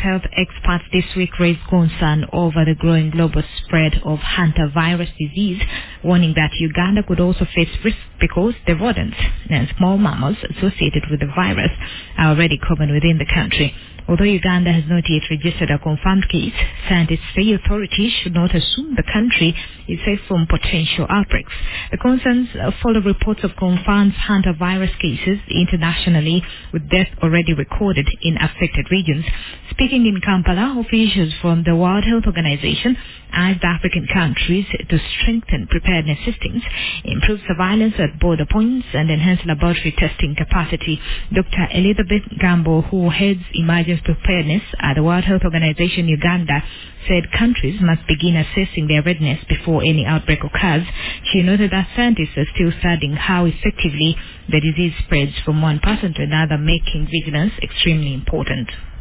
health experts this week raised concern over the growing global spread of hantavirus disease, warning that Uganda could also face risk because the rodents and small mammals associated with the virus are already common within the country. Although Uganda has not yet registered a confirmed case, scientists say authorities should not assume the country is safe from potential outbreaks. The concerns follow reports of confirmed hantavirus cases internationally, with death already recorded in affected regions. Speaking in Kampala, officials from the World Health Organization urged African countries to strengthen preparedness systems, improve surveillance at border points, and enhance laboratory testing capacity. Dr. Elizabeth Gambo, who heads emergency preparedness at the World Health Organization Uganda, said countries must begin assessing their readiness before any outbreak occurs. She noted that scientists are still studying how effectively the disease spreads from one person to another, making vigilance extremely important.